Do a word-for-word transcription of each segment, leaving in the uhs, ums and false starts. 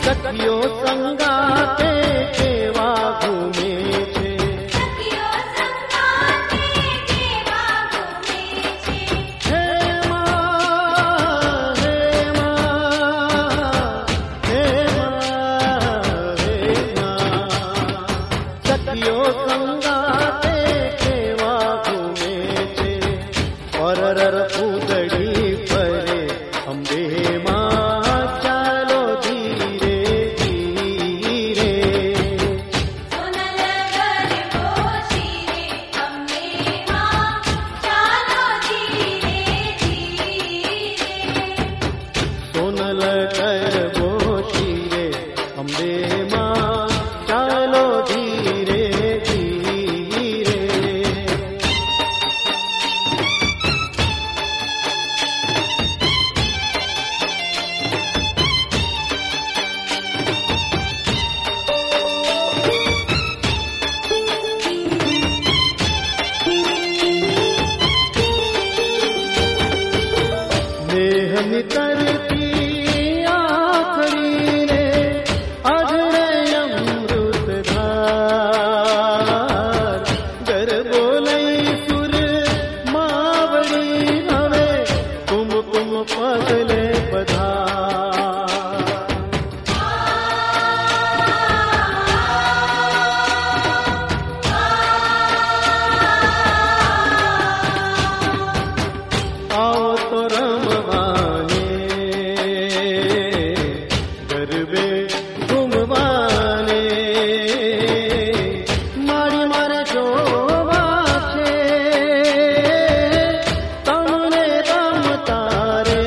सखियो संगाते केवा घूमे छे, सखियो संगाते केवा घूमे छे। हे माँ हे माँ हे माँ हे माँ, सखियो संगाते केवा घूमे छे, पररर फूदड़ी फरे अंबे माँ चालो धीरे धीरे। सोनल गरबो शीरे अंबे माँ चालो धीरे धीरे। सोनल गरबो शीरे अंबे माँ चालो धीरे धीरे। नेह नितरती आखरी रे अजरे अमृत धार, गरबो लई सुर मावड़ी हवे कुमकुम पगले पधार। आओ तो रमवाने गरबे घूमवाने, मारी मारे जोवा छे तमने तम तारे,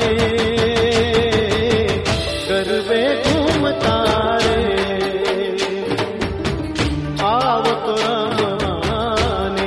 गरबे घूमतारे। आओ तो रमवाने।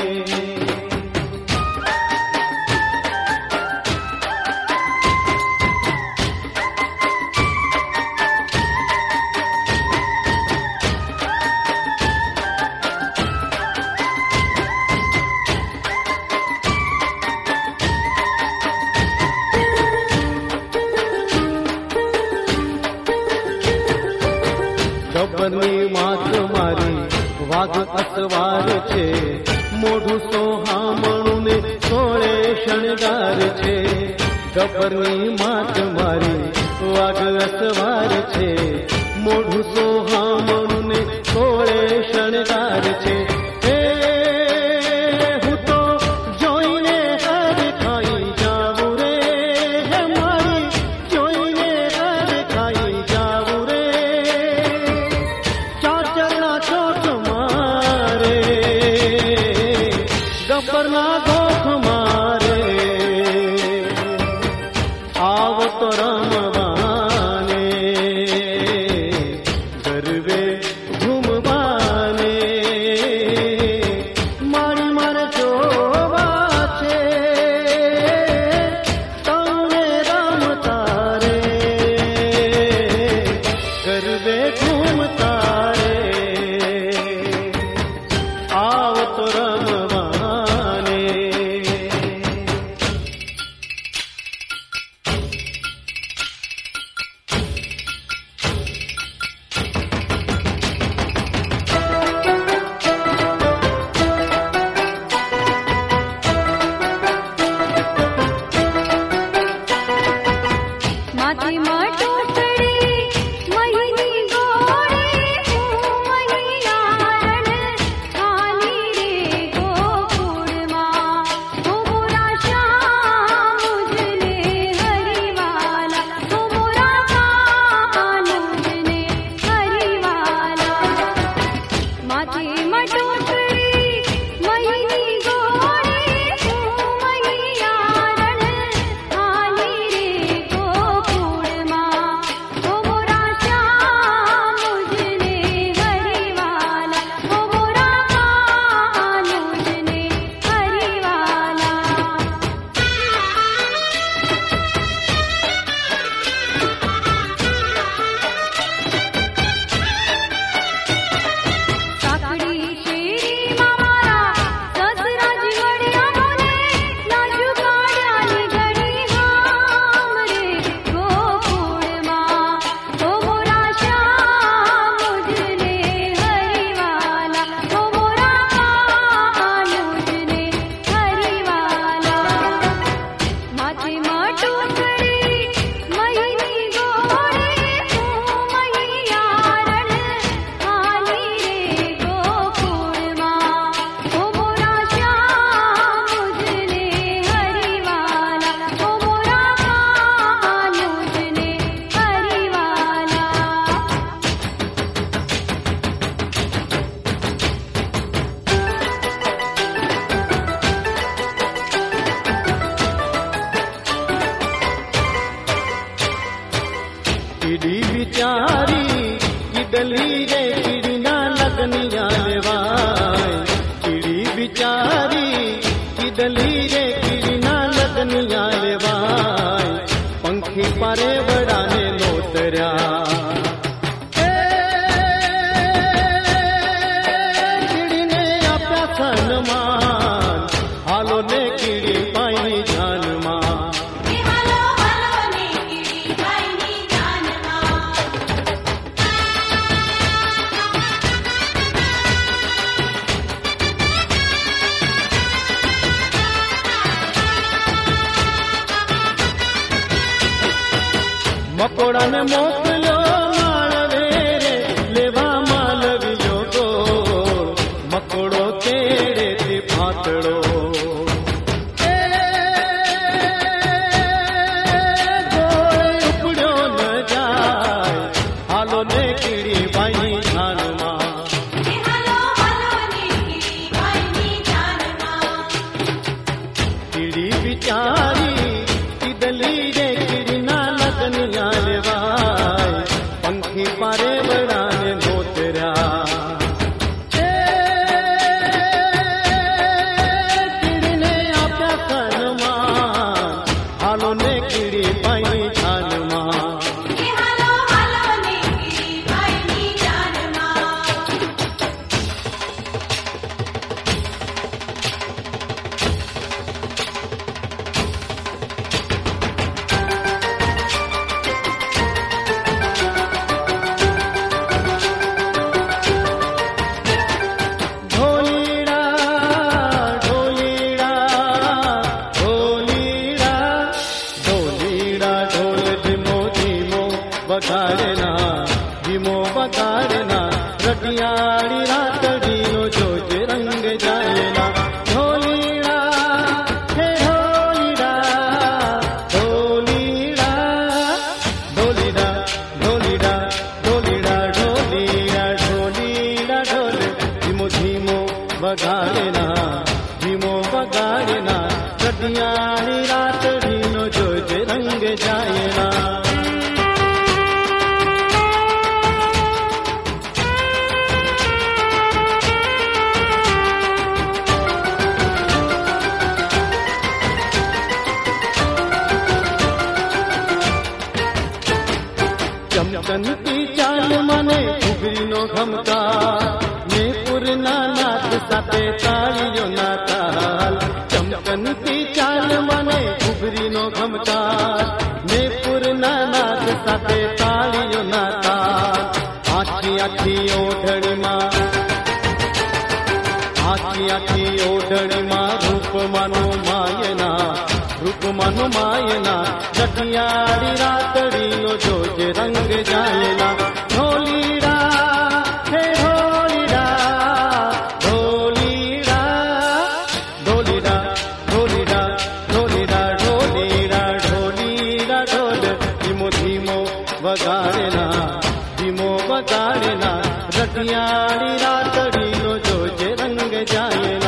ગબ્બરની માત મારી વાઘ અસવાર છે, મોઢું સોહામણું ને સોળે શણગાર છે। ગબ્બરની માત મારી વાઘ અસવાર છે, મોઢું સોહામણું ને સોળે શણગાર છે। હે હું તો જોઈને હરખાઈ જાવું રે, હે મારી જોઈને હરખાઈ જાવું રે। ચાચરના ચોથ મારે ગબ્બરના ગોખ મારે, આવ તો રમવાને ગરબે बिचारी किडली रे किड़ी ना लगनिया लेवाय चिड़ी बिचारी किडली रे किड़ी ना लगनिया लेवाय पंखी पारे बड़ाने नोतर्या चिड़ी ने आपा सन्मान हालो ने किड़ी पाई जानमा हे हालो हालो ने किडी बाईनी जानमा मकोड़ा ने मोकलो मालवे रे लेवा मालवियो को मकोड़ो केड़े थी फातड़ो ए गोळे उपड़ो न जाय हालो ने कीड़ी बाई जानमा हे हालो हालो ने किडी बाईनी जानमा कीड़ी बिचारी किडली रे किड़ी ना लगनिया लेवाय पंखी पारे बड़ाने नोतर्या किड़ी ने आपा सन्मान हालो ने किड़ी पाई जानमा हे हालो हालो ने किडी बाईनी जानमा ढोलीड़ा ढोलीड़ा ढोलीड़ा ढोलीड़ा ढोल धीमो धीमो बगाड़ना धीमो बगाड़ना रटियाड़ी रातड़ीनो जोज रंग जायना ढोलीड़ा हे ढोलीड़ा ढोलीड़ा ढोलीड़ा ढोलीड़ा ढोलीड़ा ढोलीड़ा ढोलीड़ा ढोल धीमो धीमो बगाड़ना धीमो बगाड़ना रटियाड़ी रातड़ीनो जोज रंग जायना चमकनती चाल माने उगरीनो घमका ने पुरना नाथ साथे तालियो ना ताल चमकनती चाल माने उगरीनो घमका ने पुरना नाथ साथे तालियो ना ताल आखी आखी ओढ़ड़ी मां आखी आखी ओढ़ड़ी मां रूप मानो मायना रूप मानो मायना रटियाड़ी रातड़ीनो जोज रंग जायना ढोलीड़ा हे ढोलीड़ा ढोलीड़ा ढोलीड़ा ढोलीड़ा ढोलीड़ा ढोलीड़ा ढोलीड़ा ढोल धीमो धीमो बगाड़ना धीमो बगाड़ना रटियाड़ी रातड़ीनो जोज रंग जायना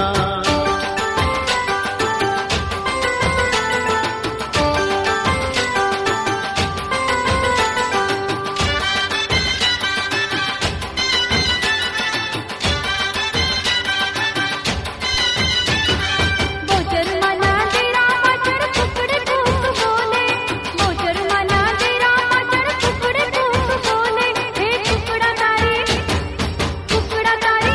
मोजर मना तेरा मजर टुकड़े टूट बोले मोजर मना तेरा मजर टुकड़े टूट बोले हे टुकड़ा तारे टुकड़ा तारे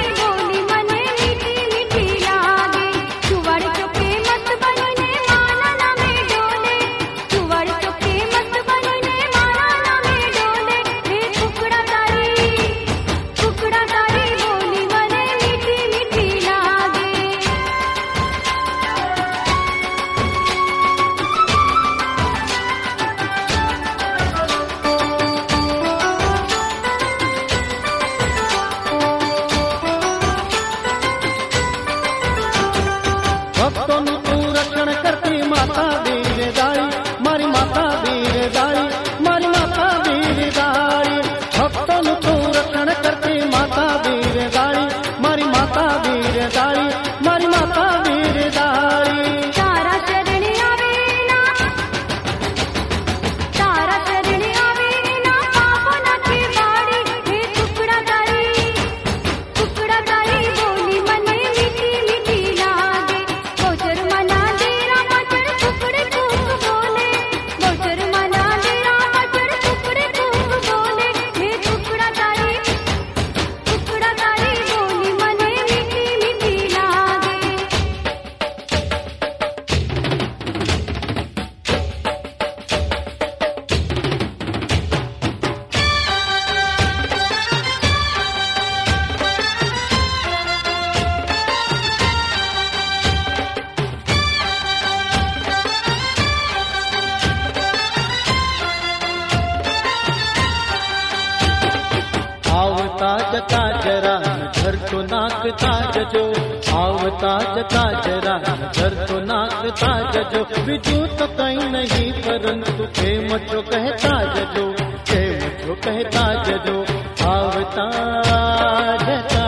ताज ताज नजर तो नाक ताज जो बिजू तो कहीं नहीं परंतु प्रेम जो कहता जो प्रेम जो कहता जो आवता जता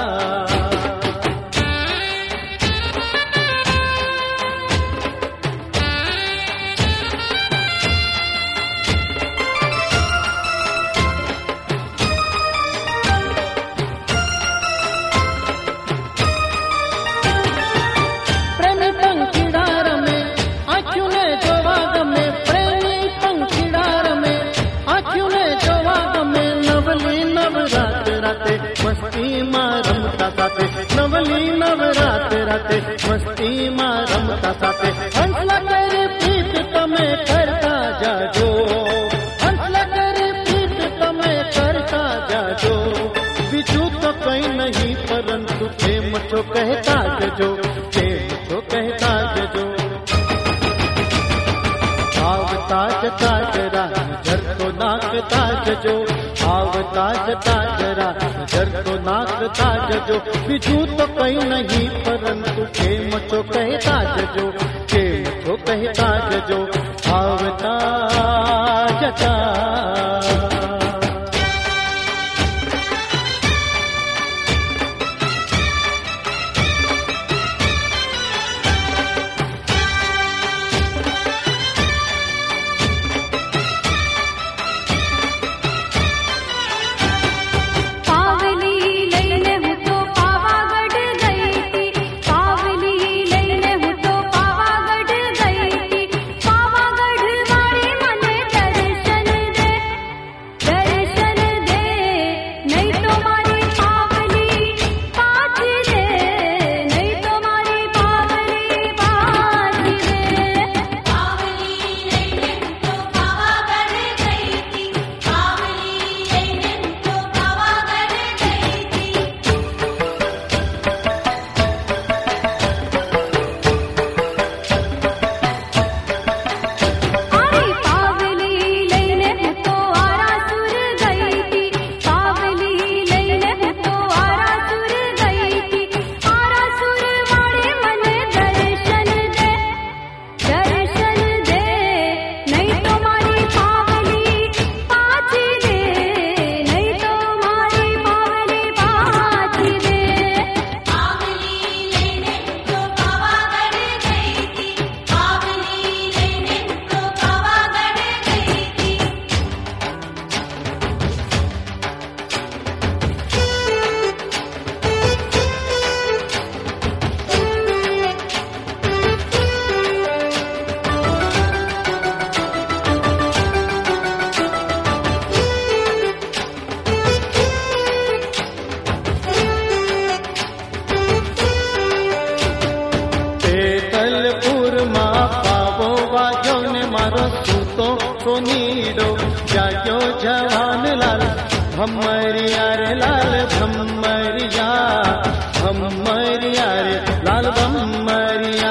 मस्ती मां रमता साथे नवली नवरात राते मस्ती मां रमता साथे हंसला करे प्रीत तमे करता जाजो हंसला करे प्रीत तमे करता जाजो बिजू तो कहीं नहीं परंतु प्रेम जो कहता जो प्रेम जो कहता जो आवता जता जरा नजर तो नाक ताज जो आवता जता जरा नजर तो नाक ताज जो बिजू तो कहीं नहीं परंतु प्रेम जो कहता जो प्रेम जो कहता जो आवता जता सोनीडो जायो जवान लाल भम्मरिया रे लाल भम्मरिया भम्मरिया रे लाल भम्मरिया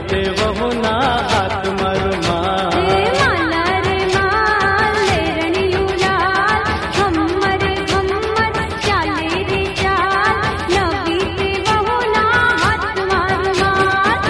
बीते वहु ना हाथ मरमा रे माला रे माल ले रनियू लाल घम्मर घम्मर चाले रे चाल न बीते वहु ना हाथ मार मार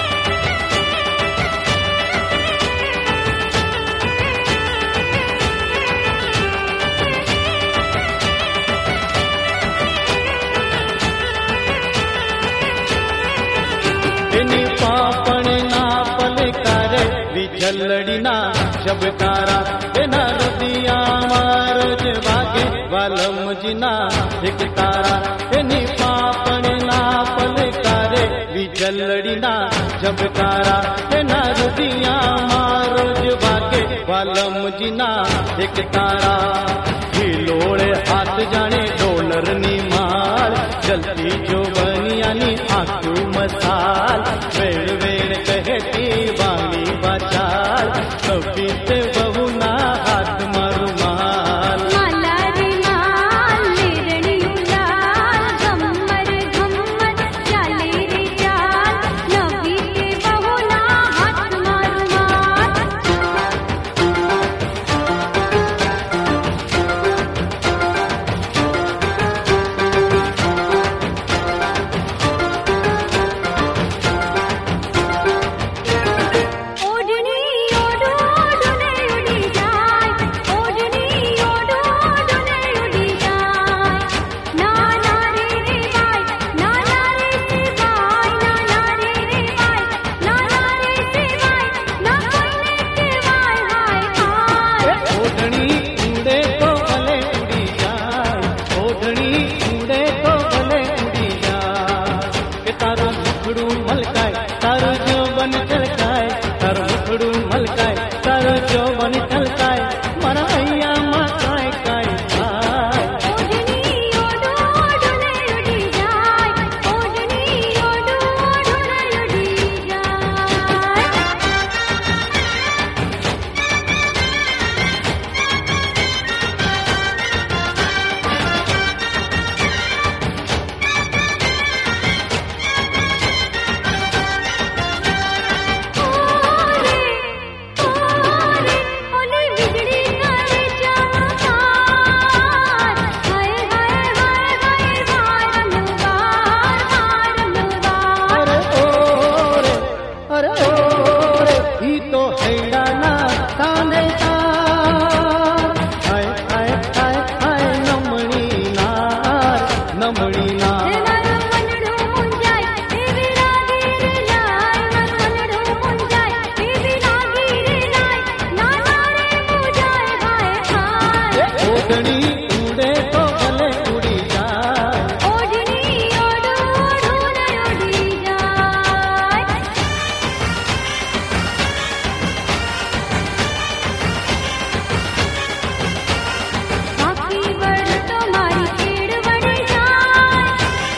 एनी पापण ना पलकारे विझलड़ी ना शबकारा एना रदिया मारोज वागे वालम जिना एक तारा एनी पापण ना पलकारे विझलड़ी ना शबकारा एना रदिया मारोज वागे वालम जिना एक तारा हिलोड़े हाथ जाने डोलर नी मार जलती जो बनियानी आंखू मसाल वेड़ वेड़ कहती वाणी बाचाल कपीते बहु ना हाथ मरुमाल माला रे माल ले रनियू लाल घम्मर घम्मर चाले रे चाल न बीते वहु ना हाथ मार मार ओढ़नी ओढ़ो ओढ़ने उड़ी जाए ओढ़नी ओढ़ो ओढ़ने उड़ी जाए ना ना रे रे बाई ना ना रे से बाई ना ना रे रे बाई ना ना रे से बाई ना कोई ने के बाई हाय हाय ओढ़नी उड़े तो भले उड़ी जाए ओढ़नी उड़े तो भले उड़ी जाए के तारो मुखड़ू मलकाए तारो जो बन चलकाए तारो मुखड़ू मलकाए तारो जो बन चलकाए मरा अय्या माकाए काए काए ओढ़नी ओढ़ो ओढ़ने उड़ी जाए ओढ़नी ओढ़ो ओढ़ने उड़ी जाए ओरे ओरे ओले बिगड़ी करे चमकार हाय हाय हाय हाय मारन बार मारन बार अरे ओरे अरे ओरे ही तो हैड़ा ना ताने तार हाय हाय हाय हाय नमणी नार नमणी नार मारो मनडो मुंजाय देवी लागी रे लाय मारो मनडो मुंजाय देवी लागी रे लाय ना ना रे मुजाय हाय हाय ओढ़नी उड़े तो भले उड़ी जाए ओढ़नी ओढ़ो ओढ़ने उड़ी जाए बाकी बढ़ तो मारी पेड़ बढ़ जाए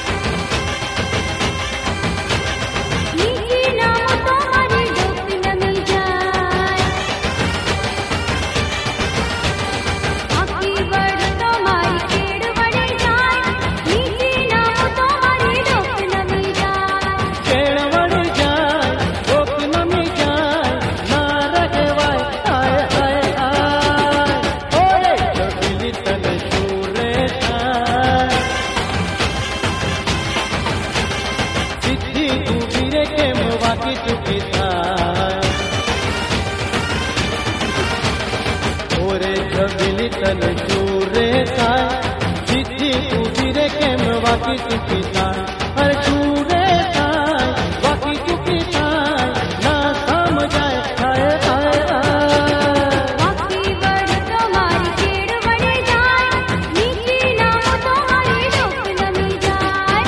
नीची नाम तो मारी डोक नमी जाए बाकी बढ़ तो मारी पेड़ बढ़ जाए नीची नाम तो मारी डोक नमी जाए केळवड़ जाए रोक नमी जाए ना रखवाए आय आय आय ओरे कपिली तन शूरे आय सिद्धि उबिरे के मवाकी चुकी थाय ओरे कपिली तन शूरे थाय सिद्धि उबिरे के मवाकी चुकी थाय अरे शूरे थाय वाकी चुकी थाय ना समझाए आय आय आय बाकी बढ़ तो मारी पेड़ बढ़ जाए नीची नाम तो मारी डोक नमी जाए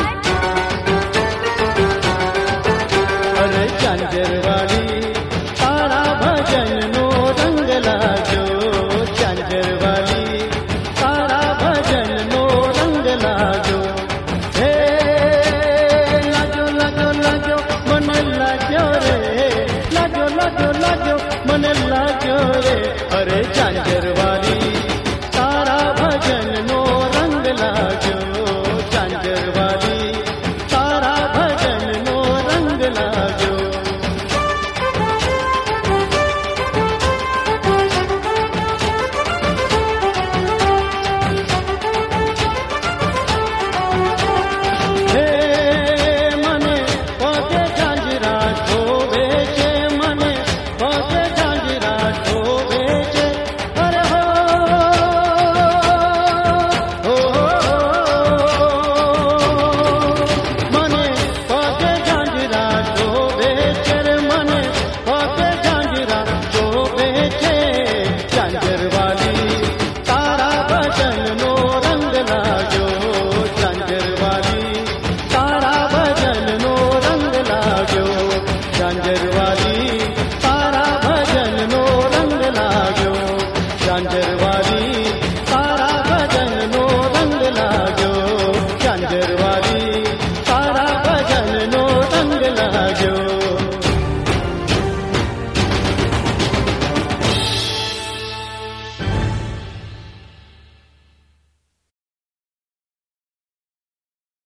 अरे चांजर वाली तारा भजन नो रंग लाजो चांजर वाली तारा भजन नो रंग लाजो हे लाजो लाजो लाजो मन लाजो रे लाजो लाजो लाजो मन लाजो रे अरे